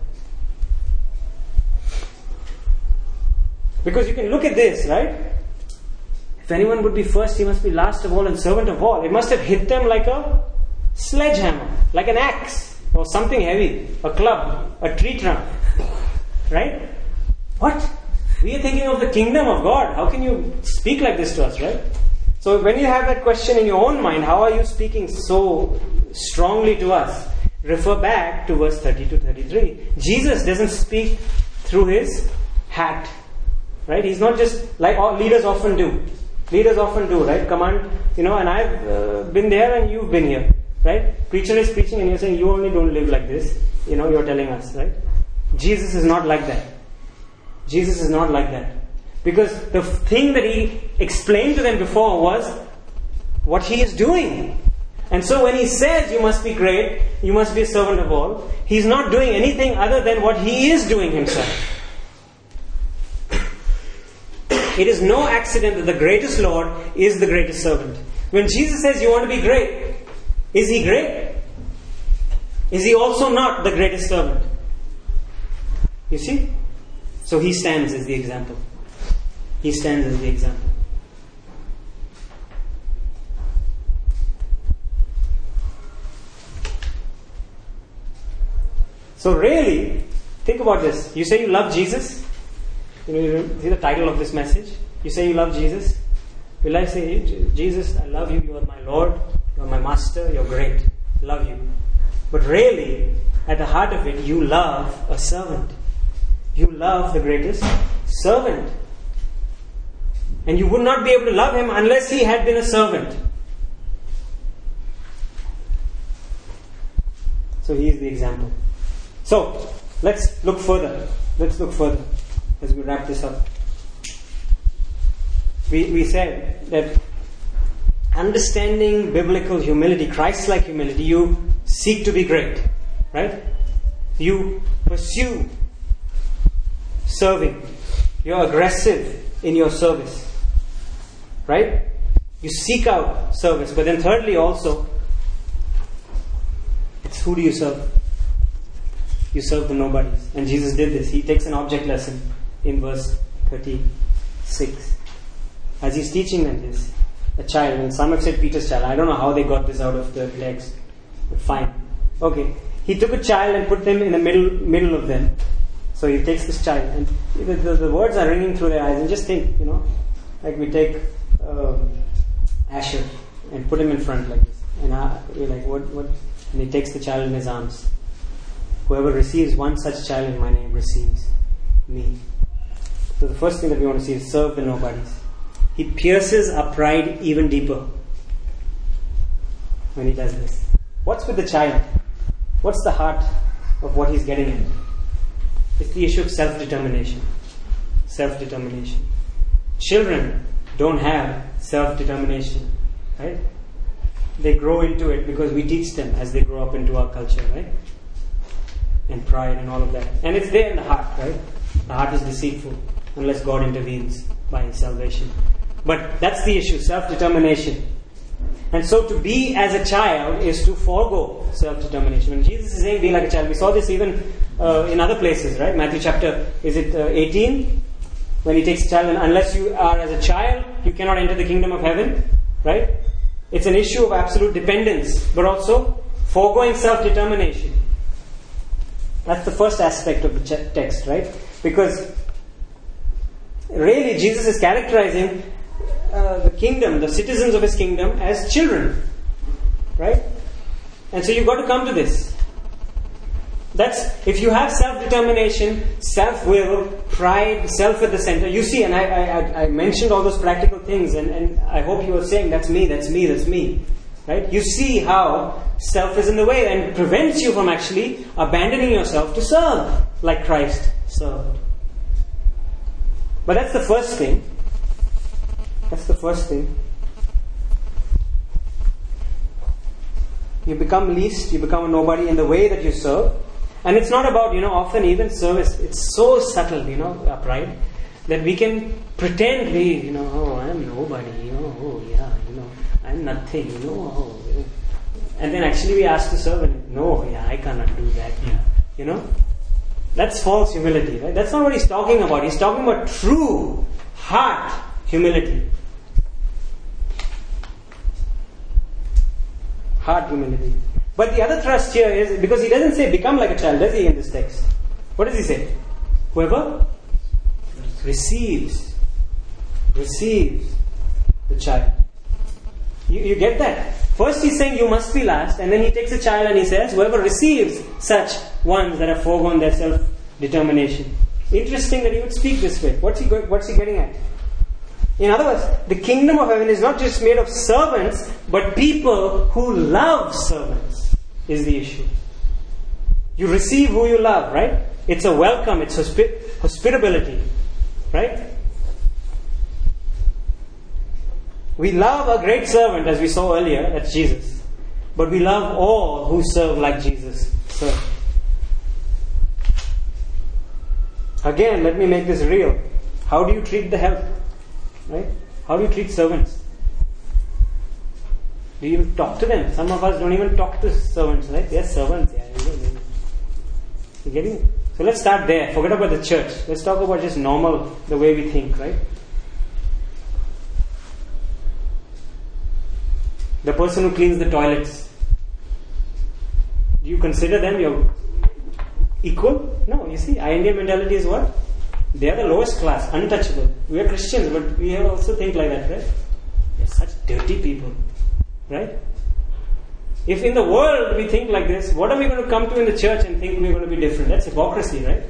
Because you can look at this, right? If anyone would be first, he must be last of all and servant of all. It must have hit them like a sledgehammer, like an axe, or something heavy, a club, a tree trunk. Right? What? We are thinking of the kingdom of God. How can you speak like this to us, right? So when you have that question in your own mind, how are you speaking so strongly to us? Refer back to verse thirty to thirty-three. Jesus doesn't speak through his hat. Right? He's not just like all leaders often do. Leaders often do, right? Command, you know, and I've uh, been there and you've been here. Right? Preacher is preaching and you're saying, you only don't live like this. You know, you're telling us, right? Jesus is not like that. Jesus is not like that. Because the thing that he explained to them before was what he is doing. And so when he says you must be great, you must be a servant of all, he's not doing anything other than what he is doing himself. It is no accident that the greatest Lord is the greatest servant. When Jesus says you want to be great, is he great? Is he also not the greatest servant? You see? So he stands as the example. He stands as the example. So really, think about this. You say you love Jesus. You know, you see the title of this message. You say you love Jesus. Will I say, Jesus, I love you. You are my Lord. You are my Master. You're great. Love you. But really, at the heart of it, you love a servant. You love the greatest servant. And you would not be able to love him unless he had been a servant. So he is the example. So, let's look further. Let's look further as we wrap this up. We, we said that understanding biblical humility, Christ-like humility, you seek to be great. Right? You pursue serving. You're aggressive in your service. Right? You seek out service. But then thirdly also, it's who do you serve? You serve the nobodies. And Jesus did this. He takes an object lesson in verse thirty-six. As he's teaching them this, a child, and some have said Peter's child. I don't know how they got this out of the text. But fine. Okay. He took a child and put them in the middle middle of them. So he takes this child, and the, the, the words are ringing through their eyes. And just think, you know, like we take um, Asher and put him in front like this. And uh, we're like, what, what? And he takes the child in his arms. Whoever receives one such child in my name receives me. So the first thing that we want to see is serve the nobodies. He pierces our pride even deeper when he does this. What's with the child? What's the heart of what he's getting at? It's the issue of self-determination. Self-determination. Children don't have self-determination, right? They grow into it because we teach them as they grow up into our culture, right? And pride and all of that. And it's there in the heart, right? The heart is deceitful unless God intervenes by His salvation. But that's the issue, self-determination. And so to be as a child is to forego self-determination. When Jesus is saying be like a child, we saw this even uh, in other places, right? Matthew chapter, is it uh, eighteen? When he takes a child, and unless you are as a child, you cannot enter the kingdom of heaven, right? It's an issue of absolute dependence, but also foregoing self-determination. That's the first aspect of the text, right? Because really Jesus is characterizing uh, the kingdom, the citizens of his kingdom as children, right? And so you've got to come to this. That's, if you have self-determination, self-will, pride, self at the center, you see, and I, I, I mentioned all those practical things, and, and I hope you were saying, that's me, that's me, that's me. Right? You see how self is in the way and prevents you from actually abandoning yourself to serve like Christ served. But that's the first thing. That's the first thing. You become least, you become a nobody in the way that you serve. And it's not about, you know, often even service. It's so subtle, you know, our pride, that we can pretend we, you know, oh, I'm nobody, you know, oh, yeah, you know, I'm nothing, you know, oh, and then actually we ask to serve and, no, yeah, I cannot do that, yeah, you know. That's false humility, right? That's not what he's talking about. He's talking about true heart humility. Heart humility. But the other thrust here is, because he doesn't say become like a child, does he, in this text? What does he say? Whoever receives, receives the child. You, you get that? First he's saying you must be last, and then he takes a child and he says, whoever receives such ones that have foregone their self-determination. Interesting that he would speak this way. What's he, go, what's he getting at? In other words, the kingdom of heaven is not just made of servants, but people who love servants is the issue. You receive who you love, right? It's a welcome, it's hospi- hospitability, right? We love a great servant, as we saw earlier, that's Jesus. But we love all who serve like Jesus served. Again, let me make this real. How do you treat the help? Right? How do you treat servants? Do you talk to them? Some of us don't even talk to servants, right? They're servants. Yeah, you know, you're getting it? So let's start there. Forget about the church. Let's talk about just normal, the way we think, right? The person who cleans the toilets. Do you consider them your equal? No, you see, our Indian mentality is what? They are the lowest class, untouchable. We are Christians, but we also think like that, right? They're such dirty people, right? If in the world we think like this, what are we going to come to in the church and think we're going to be different? That's hypocrisy, right?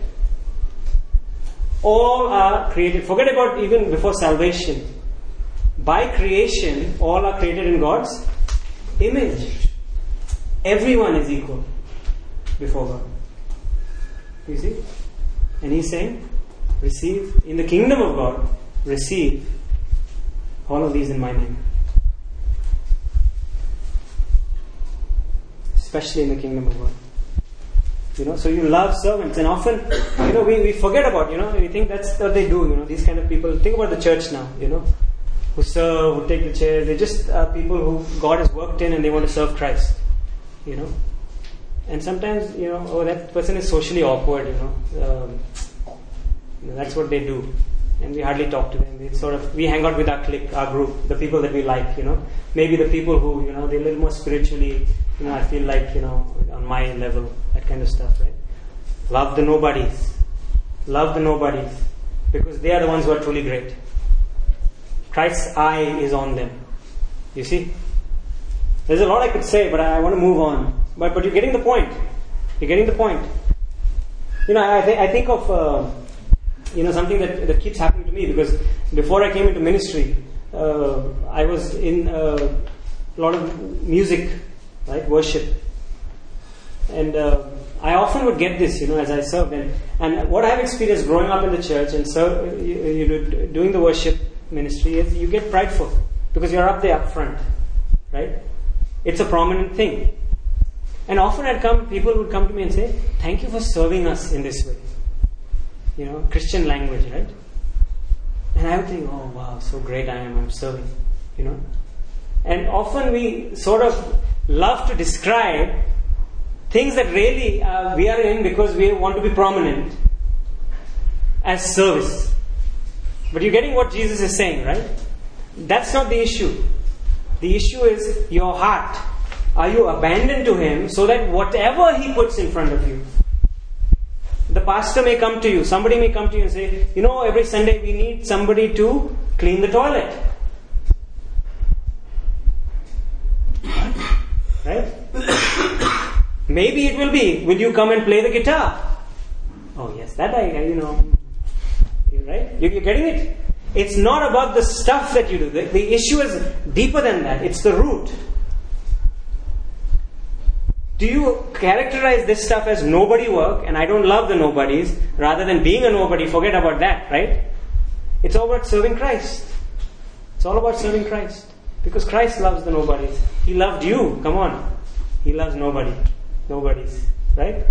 All are created. Forget about even before salvation. By creation, all are created in God's image. Everyone is equal before God. You see? And he's saying, receive, in the kingdom of God, receive all of these in my name. Especially in the kingdom of God. You know, so you love servants, and often, you know, we, we forget about, you know, we think that's what they do, you know, these kind of people. Think about the church now, you know, who serve, who take the chair. They're just uh, people who God has worked in and they want to serve Christ, you know. And sometimes, you know, oh, that person is socially awkward, you know. Um, you know, that's what they do. And we hardly talk to them. We sort of, we hang out with our clique, our group, the people that we like, you know. Maybe the people who, you know, they're a little more spiritually, you know, I feel like, you know, on my level, that kind of stuff, right? Love the nobodies. Love the nobodies. Because they are the ones who are truly great. Christ's eye is on them. You see? There's a lot I could say, but I, I want to move on. But but you're getting the point. You're getting the point. You know, I, th- I think of, uh, you know, something that, that keeps happening to me, because before I came into ministry, uh, I was in uh, a lot of music, right, worship. And uh, I often would get this, you know, as I served. And, and what I've experienced growing up in the church and serve, you, you know, doing the worship ministry is you get prideful because you're up there up front, right? It's a prominent thing. And often I'd come, people would come to me and say, thank you for serving us in this way. You know, Christian language, right? And I would think, oh wow, so great I am, I'm serving, you know. And often we sort of love to describe things that really uh, we are in because we want to be prominent as service. But you're getting what Jesus is saying, right? That's not the issue. The issue is your heart. Are you abandoned to Him so that whatever He puts in front of you, the pastor may come to you, somebody may come to you and say, you know, every Sunday we need somebody to clean the toilet. Right? Maybe it will be, will you come and play the guitar? Oh yes, that I, you know, right? You're getting it? It's not about the stuff that you do. The, the issue is deeper than that. It's the root. Do you characterize this stuff as nobody work, and I don't love the nobodies, rather than being a nobody, forget about that, right? It's all about serving Christ. It's all about serving Christ. Because Christ loves the nobodies. He loved you, come on. He loves nobody. Nobodies, right?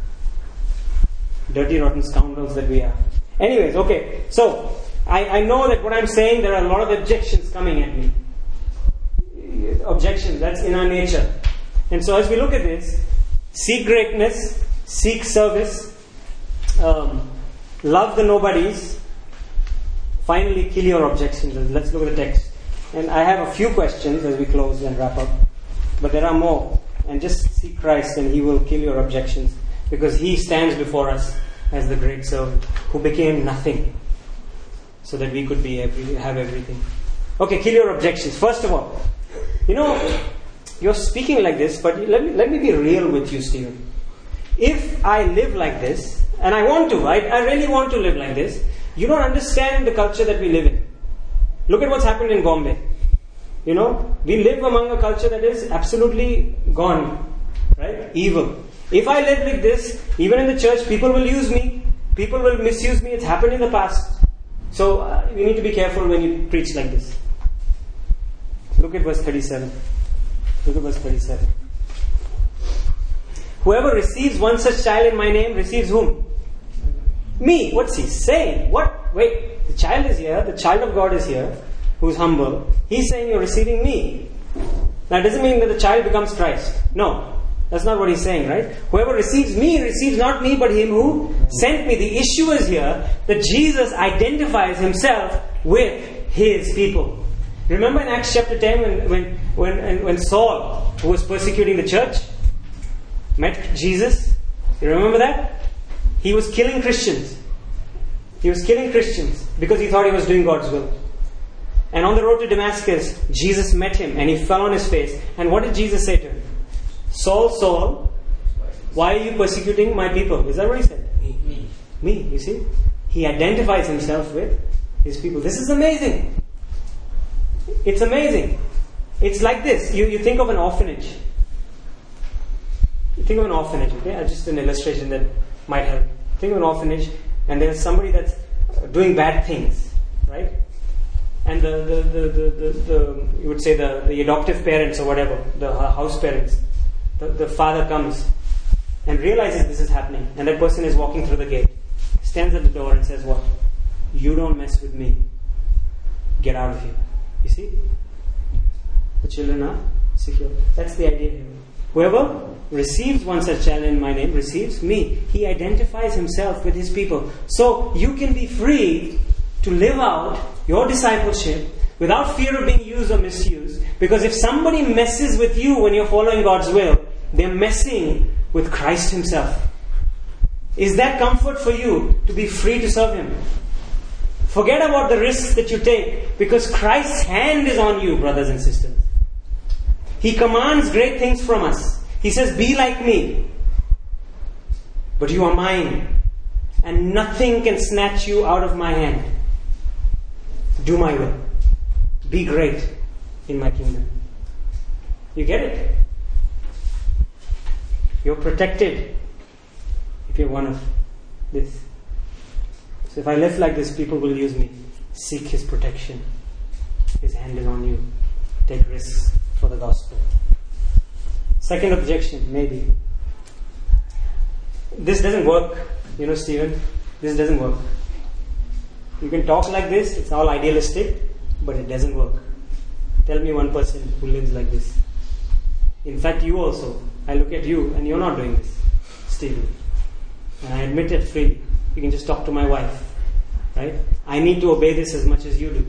Dirty, rotten scoundrels that we are. Anyways, okay, so I, I know that what I'm saying, there are a lot of objections coming at me. Objections, that's in our nature. And so as we look at this, seek greatness, seek service, um, love the nobodies, finally kill your objections. Let's look at the text. And I have a few questions as we close and wrap up. But there are more. And just seek Christ and He will kill your objections. Because He stands before us as the great servant who became nothing so that we could be every, have everything. Okay, kill your objections. First of all, you know, you're speaking like this, but let me, let me be real with you, Stephen. If I live like this, and I want to, I, I really want to live like this, you don't understand the culture that we live in. Look at what's happened in Bombay. You know, we live among a culture that is absolutely gone, right? Evil. If I live like this, even in the church, people will use me. People will misuse me. It's happened in the past. So, uh, we need to be careful when you preach like this. Look at verse thirty-seven. Look at verse thirty-seven. Whoever receives one such child in my name receives whom? Me. What's he saying? What? Wait, the child is here. The child of God is here, who's humble. He's saying you're receiving me. Now, it doesn't mean that the child becomes Christ. No, that's not what he's saying, right? Whoever receives me receives not me, but Him who sent me. The issue is here that Jesus identifies Himself with His people. Remember in Acts chapter ten when when when, when Saul, who was persecuting the church, met Jesus? You remember that? He was killing Christians. He was killing Christians because he thought he was doing God's will. And on the road to Damascus, Jesus met him and he fell on his face. And what did Jesus say to him? Saul, Saul, why are you persecuting my people? Is that what he said? Me. Me, you see? He identifies himself with his people. This is amazing. It's amazing. It's like this. You, you think of an orphanage. You think of an orphanage, okay? Just an illustration that might help. Think of an orphanage and there's somebody that's doing bad things, right? And the, the, the, the, the, the you would say the, the adoptive parents or whatever, the house parents, the, the father comes and realizes this is happening. And that person is walking through the gate, stands at the door and says what? You don't mess with me. Get out of here. You see? The children are secure. That's the idea here. Whoever receives one such child in my name receives me. He identifies himself with his people. So you can be free to live out your discipleship without fear of being used or misused. Because if somebody messes with you when you're following God's will, they're messing with Christ Himself. Is that comfort for you to be free to serve Him? Forget about the risks that you take because Christ's hand is on you, brothers and sisters. He commands great things from us. He says, be like me. But you are mine. And nothing can snatch you out of my hand. Do my will. Be great in my kingdom. You get it? You're protected if you're one of this. So if I live like this, people will use me. Seek His protection. His hand is on you. Take risks for the gospel. Second objection, maybe. This doesn't work. You know, Stephen, this doesn't work. You can talk like this, it's all idealistic, but it doesn't work. Tell me one person who lives like this. In fact, you also. I look at you and you're not doing this, Stephen. And I admit it freely. You can just talk to my wife. Right? I need to obey this as much as you do.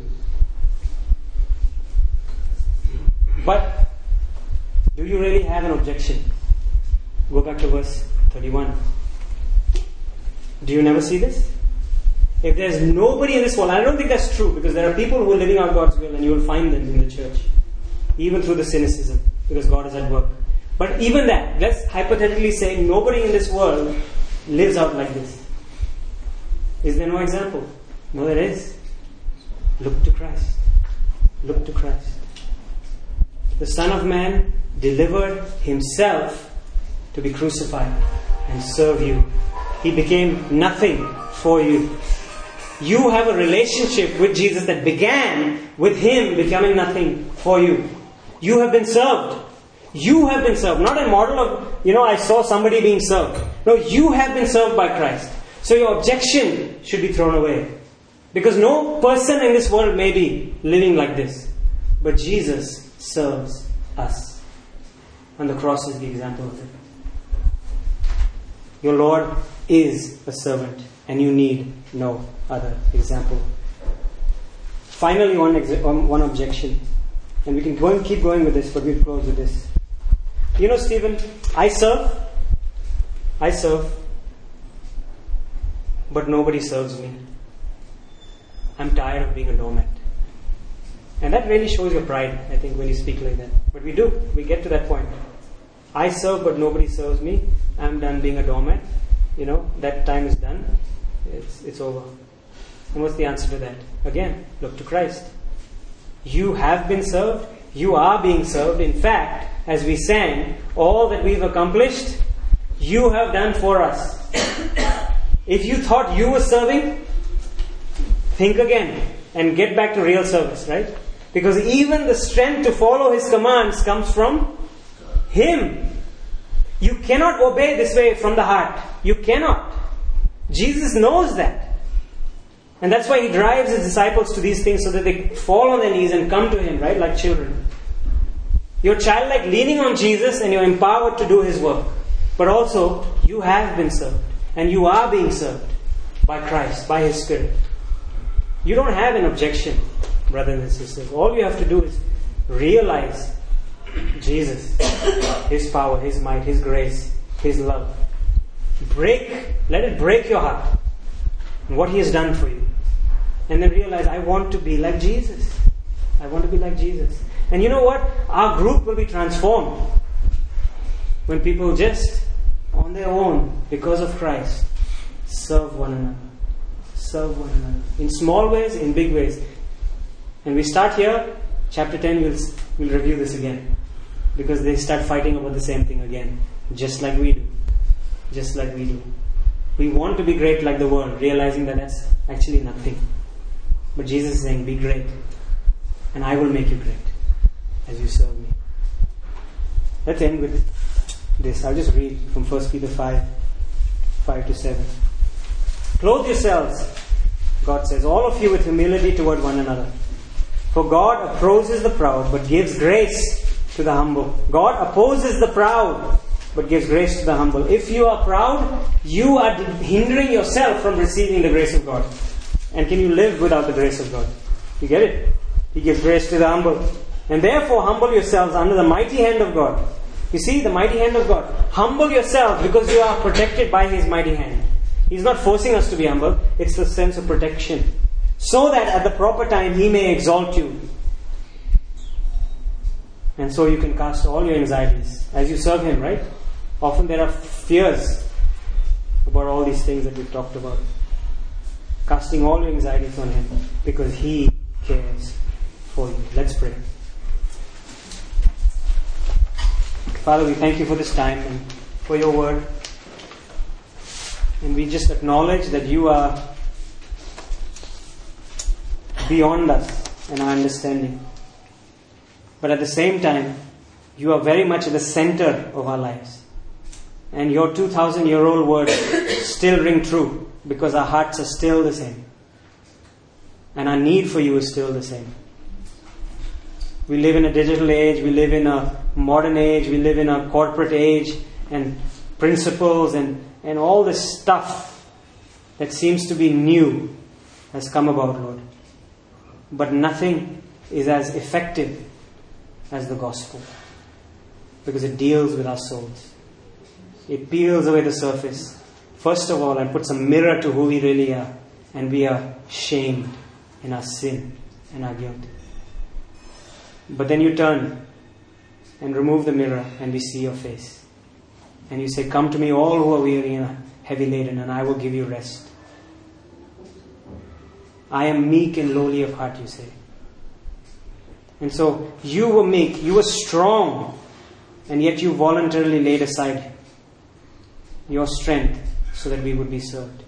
But do you really have an objection? Go back to verse thirty-one. Do you never see this? If there's nobody in this world, I don't think that's true, because there are people who are living out God's will and you will find them in the church. Even through the cynicism, because God is at work. But even that, let's hypothetically say nobody in this world lives out like this. Is there no example? No, there is. Look to Christ. Look to Christ. The Son of Man delivered Himself to be crucified and serve you. He became nothing for you. You have a relationship with Jesus that began with Him becoming nothing for you. You have been served. You have been served. Not a model of, you know, I saw somebody being served. No, you have been served by Christ. So your objection should be thrown away. Because no person in this world may be living like this. But Jesus serves us. And the cross is the example of it. Your Lord is a servant. And you need no other example. Finally, one, ex- one objection. And we can go and keep going with this, but we'll close with this. You know, Stephen, I serve. I serve. But nobody serves me. I'm tired of being a doormat. And that really shows your pride, I think, when you speak like that. But we do. We get to that point. I serve, but nobody serves me. I'm done being a doormat. You know, that time is done. It's, it's over. And what's the answer to that? Again, look to Christ. You have been served. You are being served. In fact, as we sang, all that we've accomplished, you have done for us. If you thought you were serving, think again and get back to real service, right? Because even the strength to follow His commands comes from Him. You cannot obey this way from the heart. You cannot. Jesus knows that. And that's why He drives His disciples to these things so that they fall on their knees and come to Him, right? Like children. You're childlike, leaning on Jesus, and you're empowered to do His work. But also, you have been served. And you are being served by Christ, by His Spirit. You don't have an objection, brothers and sisters. All you have to do is realize Jesus, His power, His might, His grace, His love. Break, let it break your heart. And what He has done for you. And then realize, I want to be like Jesus. I want to be like Jesus. And you know what? Our group will be transformed when people just, on their own, because of Christ, serve one another. Serve one another. In small ways, in big ways. And we start here, chapter ten, we'll, we'll review this again. Because they start fighting about the same thing again. Just like we do. Just like we do. We want to be great like the world, realizing that that's actually nothing. But Jesus is saying, be great. And I will make you great as you serve me. Let's end with this. I'll just read from First Peter five, five to seven. Clothe yourselves, God says, all of you with humility toward one another. For God opposes the proud, but gives grace to the humble. God opposes the proud, but gives grace to the humble. If you are proud, you are hindering yourself from receiving the grace of God. And can you live without the grace of God? You get it? He gives grace to the humble. And therefore humble yourselves under the mighty hand of God. You see, the mighty hand of God. Humble yourself because you are protected by His mighty hand. He's not forcing us to be humble. It's the sense of protection. So that at the proper time He may exalt you. And so you can cast all your anxieties as you serve Him, right? Often there are fears about all these things that we've talked about. Casting all your anxieties on Him because He cares for you. Let's pray. Father, we thank You for this time and for Your word. And we just acknowledge that You are beyond us and our understanding. But at the same time, You are very much at the center of our lives. And Your two thousand year old words still ring true because our hearts are still the same. And our need for You is still the same. We live in a digital age, we live in a modern age, we live in a corporate age, and principles and, and all this stuff that seems to be new has come about, Lord. But nothing is as effective as the gospel, because it deals with our souls. It peels away the surface, first of all, and puts a mirror to who we really are, and we are shamed in our sin and our guilt. But then you turn and remove the mirror, and we see your face. And you say, "Come to me, all who are weary and heavy laden, and I will give you rest." I am meek and lowly of heart, you say. And so you were meek, you were strong, and yet you voluntarily laid aside your strength so that we would be served.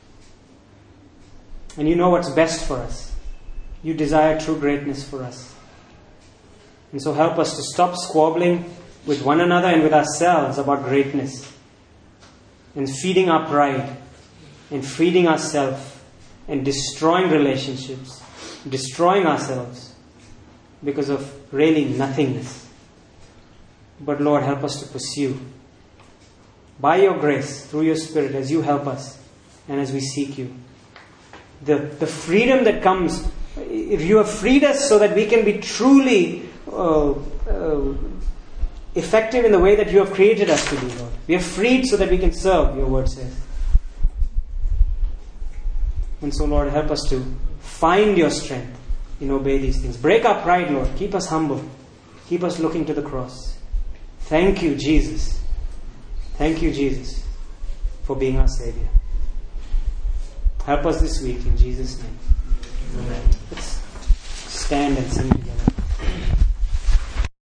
And you know what's best for us. You desire true greatness for us. And so help us to stop squabbling with one another and with ourselves about greatness, and feeding our pride, and feeding ourselves, and destroying relationships, destroying ourselves because of really nothingness. But Lord, help us to pursue by your grace, through your Spirit, as you help us and as we seek you. The, the freedom that comes, if you have freed us so that we can be truly uh, uh, effective in the way that you have created us to be, Lord. We are freed so that we can serve, your word says. And so, Lord, help us to find your strength in obey these things. Break our pride, Lord. Keep us humble. Keep us looking to the cross. Thank you, Jesus. Thank you, Jesus, for being our Savior. Help us this week in Jesus' name. Amen. Let's stand and sing together.